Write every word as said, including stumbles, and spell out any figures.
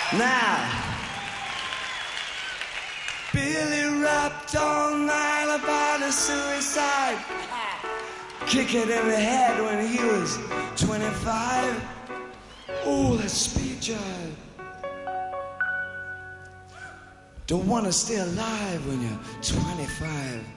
Now, Billy rapped all night about a suicide. Kick it in the head when he was twenty-five. Oh, that speed jive. Don't want to stay alive when you're twenty-five.